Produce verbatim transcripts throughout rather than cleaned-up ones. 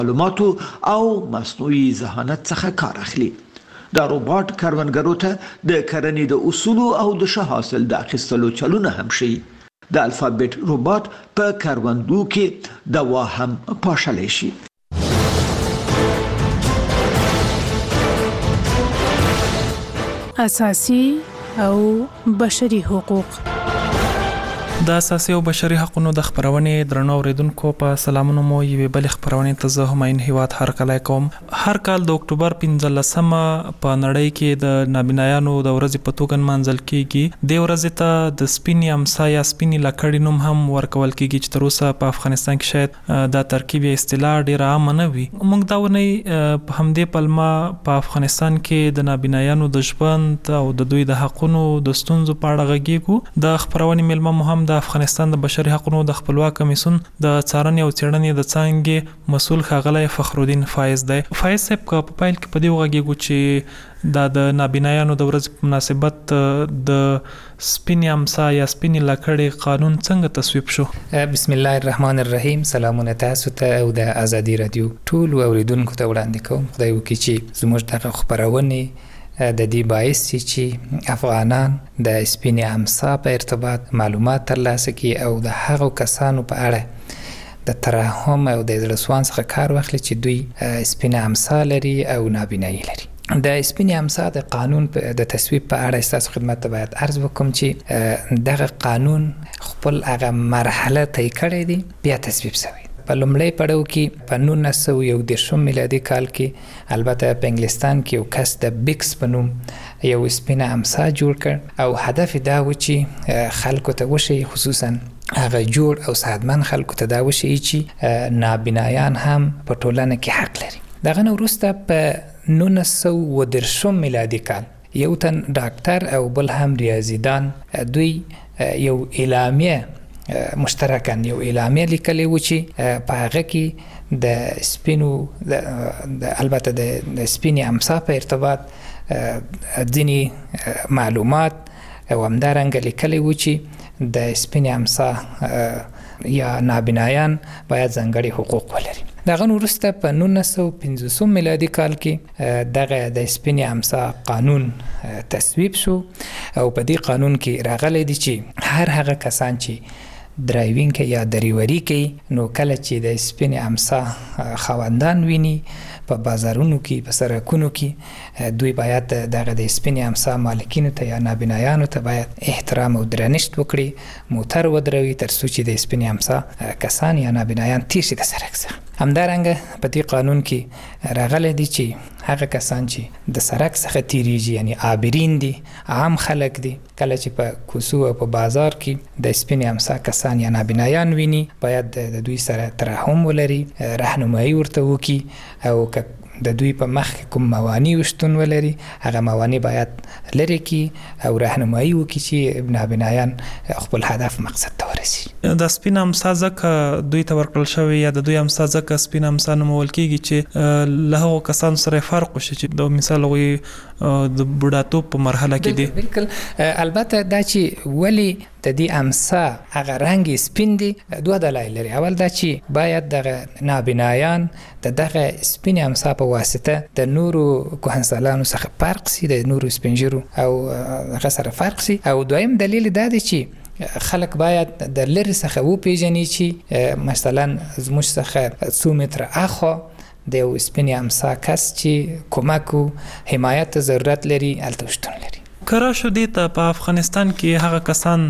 معلوماتو او مصنوعي ذهانت څخه کار اخلي. دا روباټ کروندګرو ته د کرنې د اصولو او د ښه حاصل د اخیستلو چلونه هم ښیي. د الفابت روباټ په کروندو کې دوا هم پاشلی شي. اساسي او بشري حقوق. د اساسي او بشري حقوقو د خبرونې درنو اوریدونکو په سلامونو مو یوې بل خبرونې ته زه هماین هیواد هر کله کوم. هر کال د اکتوبر پنځلسمه په نړۍ کې د نابینایانو د ورځې په توګه منځل کیږي. د ورځې ته د سپینی امسا یا سپینی لکړی نوم هم ورکول کیږي چې تر اوسه په افغانستان کې شاید د ترکیب اصطلاح ډیره عامه نه وي. موږ دا ونی په همدې پلمه په افغانستان کې د نابینایانو د ژوند او د دوی د حقوقو د ستونزو په اړه غږیږو. د خبرونې ملما مهم د افغانستان د بشري حقوقو د خپلواک کمیسیون د څارنې او څېړنې د څانګې مسؤل ښاغلی فخرالدین فایز دی. فایز صاحب که په پیل کې په دې وغږیږو چې دا د نابینایانو د ورځې په مناسبت د سپینې امسا یا سپینې لکړې قانون څنګه تصویب شو؟ بسم الله الرحمن الرحیم. سلامونه تاسو ته او د ازادي رادیو ټولو اوریدونکو ته وړاندې کوم. خدای وکړي چې زموږ دغه خپرونې د دې باعث چې افغانان د سپینې امسا په ارتباط معلومات ترلاسه کړي او د هغو کسانو په اړه د ترحم او د زړه څخه کار واخلي چې دوی سپینې امسا لري او نابینایي لري. د سپینې امسا د قانون د تصویب په اړه ستاسو خدمت ته باید عرض وکړم چې دغه قانون خپل هغه مرحله طی کړې دي، بیا تصویب شوی. په لومړی پړاو کې په نولس سوه یو دېرشم میلادي کال کې البته په انګلستان کې یو کس د بیکس په نوم یو سپینه امسا جوړ کړ او هدف دا و چې خلکو ته وښیي، خصوصا هغه جوړ او صحتمند خلکو ته دا وښیي چې نابینایان هم په ټولنه کې حق لري. دغه نه وروسته په نولس سوه اووه دېرشم میلادي کال یو تن ډاکټر او بل هم ریاضیدان دوی یو اعلامیه مشترکاً یو اعلامیه لیکلی و چې په هغه کې د سپینو د البته د سپینې امسا په ارتباط ځینې معلومات او همدارنګه لیکلی و چې د سپینې امسا یا نابینایان باید ځانګړي حقوق ولري. دغه وروسته په نولس سوه پنځوسم میلادي کال کې دغه د سپینې امسا قانون تصویب شو او په دې قانون کې راغلی دی چې هر هغه کسان چې درایوینګ کوي یا دریوري کوي نو کله چې د سپینې امسا خاوندان ویني په بازارونو کې په سړکونو کې دوی باید دغه د سپینې امسا مالکینو ته یا نابینایانو ته باید احترام او درنښت وکړي، موټر ودروي تر څو چې د سپینې امسا کسان یا نابینایان تیر شي د سړک څخه. همدارنګه په دې قانون کې راغلی دی چې هغه کسان چې د سړک څخه تیریږي یعنی عابرین دي، عام خلک دي، کله چې په کوڅو او په بازار کې د سپینې امسا کسان یا نابینایان ویني باید د دوی سره ترحم ولري، رهنمایي ورته وکړي او که د دوی په مخ کوم موانع شتون ولري هغه موانع باید لرې کړي او رهنمایي وکړي چې نابینایان خپل هدف مقصد ته ورسي. د سپینه امسا ځکه دوی ته ورکړل شوی یا د دوی امسا ځکه سپینه امسا نومول کیږي چې له هغو کسانو سره فرق وشي چې د مثال هغوی د بوډاتوب په مرحله کې دي. بالکل. البته دا چې ولی د دې امسا هغه رنګ سپین دي دوه دلایل لري. اول دا چې باید دغه نابینایان د دغه سپینې امسا په واسطه د نورو کهنسالانو څخه فرق سي، د نورو سپینږیرو او هغه سره فرق سي. او دویم دلیل دا دی چې خلک باید د لرې څخه وپیژني چې مثلا زموږ څخه څو متره اخوا د یو سپینې امسا کس چې کومک او حمایت ضرورت لري هلته شتون لري. کره شو دې ته په افغانستان کې هغه کسان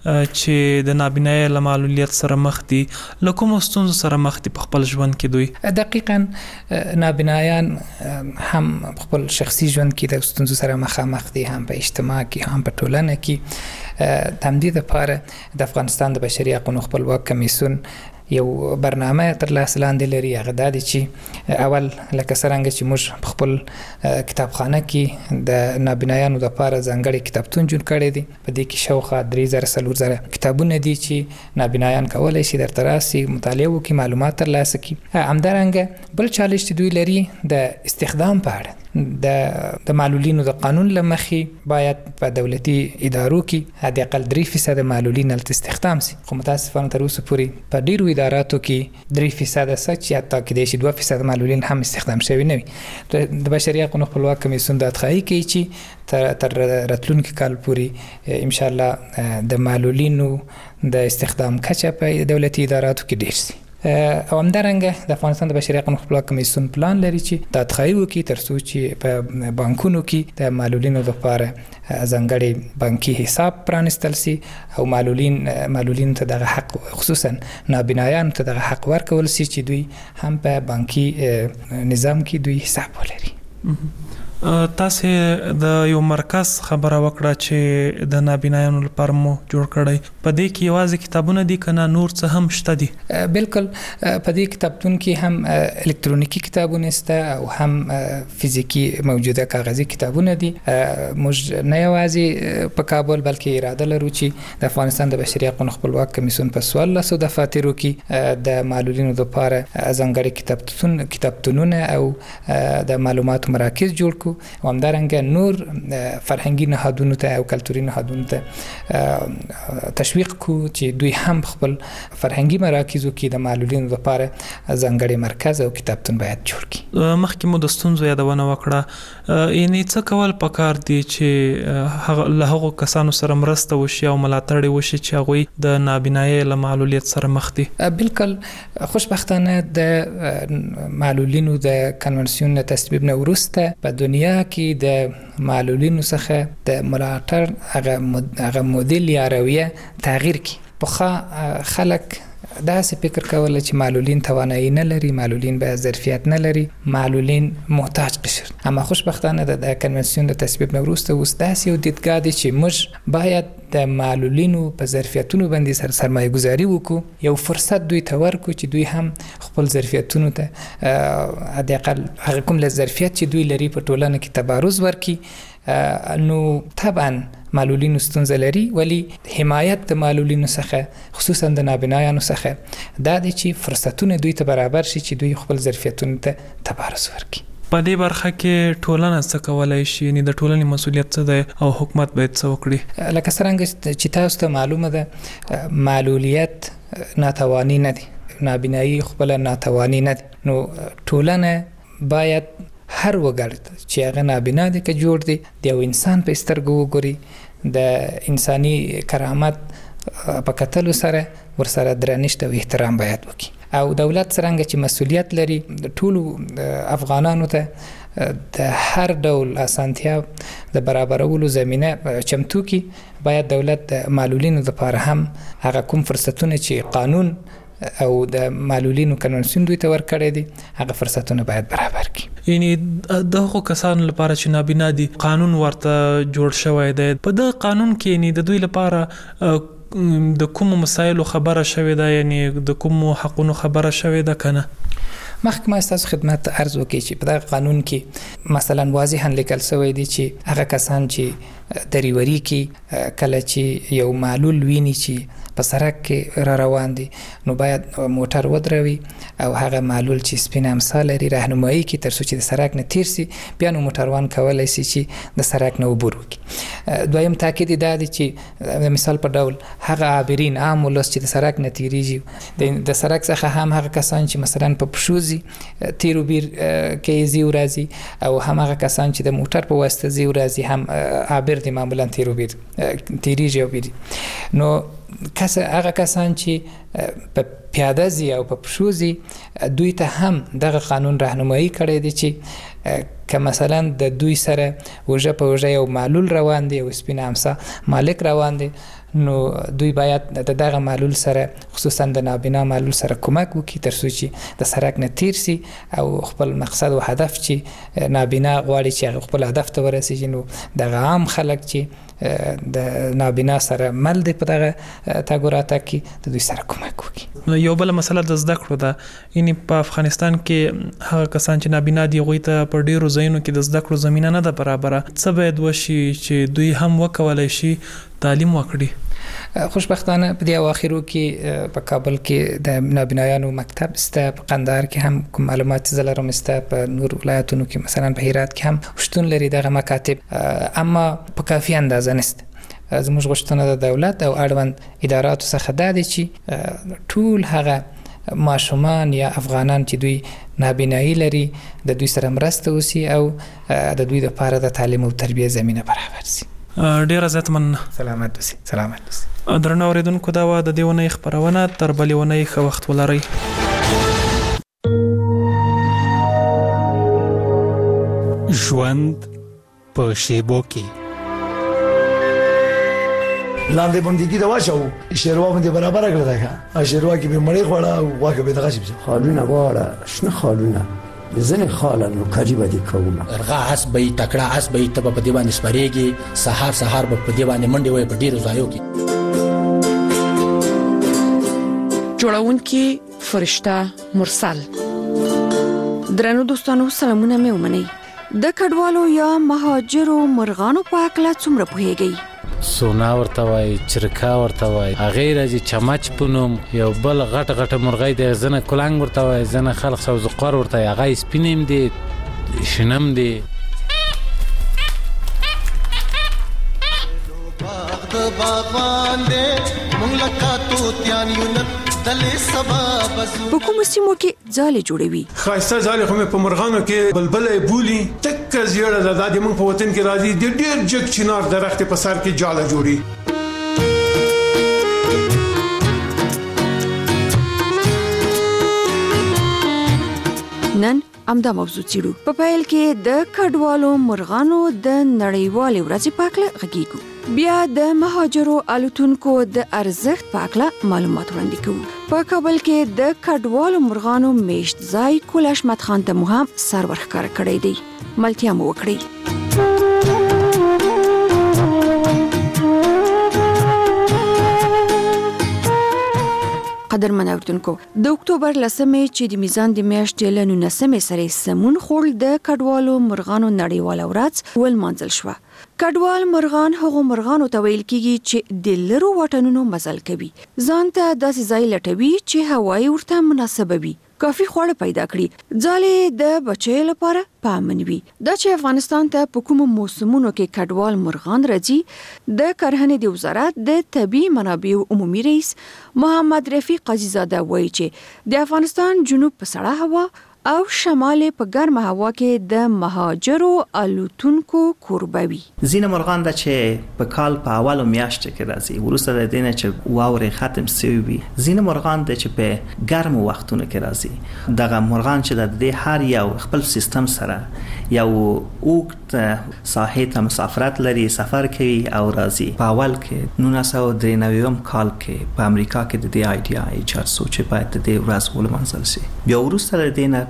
چې د نابینایۍ له معلولیت سره مخ دي له کومو ستونزو سره مخ دي په خپل ژوند کې دوی؟ دقیقاً نابینایان هم خپل شخصي ژوند کې د ستونزو سره مخامخ دي، هم په اجتماع کې هم په ټولنه کې. د همدې دپاره د افغانستان د بشري حقوقو خپلواک کمیسیون یو برنامه تر لاس لاندې لري. هغه دا دی چې اول لکه څرنګه چې موږ په خپل کتابخانه کې د نابینایانو دپاره ځانګړی کتابتون جوړ کړی دی. په دې کې شاوخوا درې زره څلور زره کتابونه دي چې نابینایان کولی شي درته راسي، مطالعه وکړي، معلومات ترلاسه کړي. همدارنګه بل چالش چې دوی لري د استخدام په اړه د د معلولینو د قانون لمخې باید په دولتي ادارو کې حد اقل درې فیصد معلولین هلته استخدام سي، خو متاسفانه تر اوسه پورې په ډیرو اداراتو کې درې فیصد سچ یا حتی کېدای شي دوه فیصد معلولین هم استخدام شوي نه وي. د بشري حقوقو خپلواک کمیسیون دا ادعا کوي چې تر تر راتلونکي کال پورې ان شاء الله د معلولینو د استخدام کچه په دولتي اداراتو کې ډیر سي. او همدارنګه د افغانستان د بشري حقوقو خپلواک کمیسیون پلان لري چې دا ادعا وکړي تر څو چې په بانکونو کې د معلولینو لپاره ځانګړی بانکي حساب پرانستل سي او معلولین معلولین ته دغه حق خصوصا نابینایان ته دغه حق ورکول سي چې دوی هم په بانکي نظام کې دوی حساب ولري. تاسو د یو مرکز خبره وکړه چې د نابینایانو لپاره مو جوړ کړی، په دې کې یوازې کتابونه دي کنه نور څه هم شته دي؟ بالکل په دې کتابتون کې هم الکترونیکی کتابونه شته او هم فزیکی موجوده کاغذي کتابونه دي. موږ نه یوازې په کابل بلکې اراده لرو چې د افغانستان د بشري حقوقو خپلواک کمیسیون په څوارلسو دفاترو کې د معلولینو لپاره ځانګړي کتابتون کتابتونونه او د معلوماتو مراکز جوړ کړو او همدارنګه نور فرهنګي نهادونو ته او کلتوري نهادونو ته تشویق کو چې دوی هم خپل فرهنګي مراکزو کې د معلولینو لپاره ځانګړي مرکز او کتابتون باید جوړ کړي. مخکې مو د ستونزو یادونه وکړه، یعنې څه کول پکار دي چې له هغو کسانو سره مرسته وشي او ملاتړ وشي چې هغوی د نابینایۍ له معلولیت سره مخ دي؟ بالکل خوشبختانه د معلولینو د کنونسیون تصویب نه وروسته په دنیا کې د معلولینو څخه د ملاتړ هغه هغه مدل یا رویه تغییر کی. پخوا خلک داسې فکر کوله چې معلولین توانایي نه لري، معلولین به ظرفیت نه لري، معلولین محتاج قشر. اما خوشبختانه د کنونسیون د تصویب نه وروسته اوس داسې یو دیدګاه دی چې موږ باید د معلولینو په ظرفیتونو باندې سر سرمایه گذاري وکړو، یو فرصت دوی ته ورکړو چې دوی هم خپل ظرفیتونو ته حداقل هغه کوم ظرفیت چې دوی لري په ټولنه کې تبارز ورکړي. نو طبعا معلولینو ستونزه لري، ولی حمایت د معلولینو څخه خصوصا د نابینایانو څخه دا دی چې فرصتونه دوی ته برابر شي چې دوی خپل ظرفیتونو ته تبارز ورکړي. په دې برخه کې ټولنه څه کولای شي، یعنی د ټولنې مسؤلیت څه دی او حکومت باید څه وکړي؟ لکه څرنګه چې تاسو ته معلومه ده معلولیت ناتوانی نه دی، نابینایی خپل ناتوانی نه دی. نو ټولنه باید هر وګړی چې هغه نابینا دی که جوړ دی د یو انسان په سترګو وګوري، د انساني کرامت په کتلو سره ورسره درنښت او احترام باید وکړي. او دولت څرنګه چې مسؤلیت لري د ټولو افغانانو ته د هر ډول اسانتیا د برابرولو زمینه چمتو کی، باید دولت د معلولینو لپاره هم هغه کوم فرصتونه چې قانون او د معلولینو کنونسیون دوی ته ورکړی دي هغه فرصتونه باید برابر کړي. یعنی دغه کسانو لپاره چې نابینا دي قانون ورته جوړ شوی دی، په دغه قانون کې یعنی د دوی لپاره د کوم مسایلو خبره شوې ده، یعنی د کوم حقونو خبره شوې ده کنه؟ مخکې ما ستاسو خدمت عرض وکړي چې په دغه قانون کې مثلا واضحا لیکل شوی دی چې هغه کسان چې دریوري کې کله چې یو معلول ویني چې په سړک کې را روان دي نو باید موټر ودروي او هغه معلول چې سپین امسا لري راهنمایي کوي تر څو چې د سړک نه تیر سي، بیا نو موټروان کولی سي چې د سړک نه عبور وکړي. دویم تاکید دا دی چې د مثال په ډول هغه عابرین عام ولس چې د سړک نه تیریږي، د سړک څخه هم هغه کسان چې مثلا په پښو ځي تیر و بیر کې ځي او راځي، او هم هغه کسان چې د موټر په واسطه ځي او راځي هم عابر دي، معمولا تیر و بیر تیریږي او بیر. نو کس هغه کسان چې په پیاده ځي او په پښو ځي دوی ته هم دغه قانون راهنمایي کړی دی چې که مثلا د دوی سره وژه په وژه یو معلول روان دی او سپین امسا مالک روان دی، نو دوی باید د دغه معلول سره خصوصا د نابینا معلول سره کومک وکړي تر څو چې د سړک نه تیر سي او خپل مقصد او هدف چې نابینا غواړي چې خپل هدف ته ورسیږي، نو دغه عام خلک چې د نابینا سره مل دی په دغه تګ راتګ کې د دوی سره کومک وکړي. یو بل مسله د زده کړو ده، یعنی په افغانستان کې هغه کسان چې نابینا دي هغوی ته په ډیرو ځایونو کې د زده کړو زمینه نه ده برابره. څه باید وشي چې دوی هم وکولی شي تعلیم وکړي؟ خوشبختانه په دې اواخرو کې په کابل کې د نابینایانو مکتب سته، په قندهار کې هم کوم معلومات زه لرم سته، په نور ولایتونو کې مثلا په هرات کې هم شتون لري دغه مکاتب، اما په کافي اندازه نشته. زموږ غوښتنه د دولت او اړوند اداراتو څخه دا دی چې ټول هغه ماشومان یا افغانان چې دوی نابینایی لري د دوی سره مرسته وسی او د دوی لپاره د تعلیم او تربیه زمینه برابر شي. ډیر عزت من سلامت اوسئ. سلامت اوسئ. درنو اوریدونکو دا و د دې ونې خبرونه، تر بلې ونې ښه وخت ولرئ. ژوند په شیبو کې لاندې بندګي دا واچو شیروا باندې برابر کړل دا شیروا کې به مړې خوړه او واکه به دغه شي خالونه واړه شنه خالونه زنه خالن کاجی باندې کومه ارغا اس به تکړه اس به تب په دی باندې سپریږي، سحر سحر به په دی باندې منډي وي په ډیرو ځایو کې. جوړون کې فرشته مرسل. درنو دوستانو سلامونه مې ومنئ. د کډوالو یا مهاجرو مرغانو په اړه څومره پوهیږئ؟ سونا ورته وای، چرکا ورته وای، هغه راځي چمچ پونم، یو بل غټ غټ مرغۍ د زنه کلنګ ورته وای، زنه خلق سو زقار ورته، هغه سپینیم دي شنم دي. باغ د باغوان دې مونږ لکه توتیان یو نن دلې سبا بزو. په کوم سیمو کې ځالې جوړوي؟ خاصه ځالې خو په مرغانو کې بلبلې بولی تک زیړه د دادې مونږ په وطن کې راځي د ډېر جګ چنار درخت په سر کې جاله جوړي. نن امدا موضوع چیرو. په پیل کې د کډوالو مرغانو د نړیوالې ورځې په اړه غږیږو. بیا د مهاجرو الوتونکو د ارزښت په اړه معلومات وړاندې کوو. په کابل کې د کډوالو مرغانو میشت ځای کول احمد خان ته مو هم سر ورښکاره کړی دی. ملتیا مو وکړئ. قدرمن اوریدونکو، د اکتوبر لسمې چې د میزان د میاشتې له نولسمې سره سمون خورل د کډوالو مرغانو نړیواله ورځ ولمانځل شوه. کډوال مرغان هغو مرغانو ته ویل کیږي چې د لرو وطنونو مزل کوي، ځان ته داسې ځای لټوي چې هوایي ورته مناسبه وي، کافي خواړه پیدا کړي، ځالې د بچیو لپاره پامن وي. دا چې افغانستان ته په کومو موسمونو کې کډوال مرغان راځي، د کرهنې د وزارت د طبیعي منابعو عمومي رئیس محمد رفیق عزیزاده وایي چې د افغانستان جنوب په سړه هوا او شمال په ګرمه هوا کې د مهاجرو الوتونکو کوربه وي. ځینې مرغان د چې په کال په اولو میاشتو کې راځي، وروسته د دې نه چې واورې ختم شوي وي. ځینې مرغان د چې په ګرمو وختونو کې راځي. دغه مرغان چې د دې هر یو خپل سیستم سره یو اوږد ساحې ته مسافرت لري، سفر کوي او راځي. په اول کې نولس سوه درې نوي کال کې په امریکا کې د دې آیډیا ایجاد شو چې باید د دې ورځ ولمانځل شي. بیا وروسته د دې نه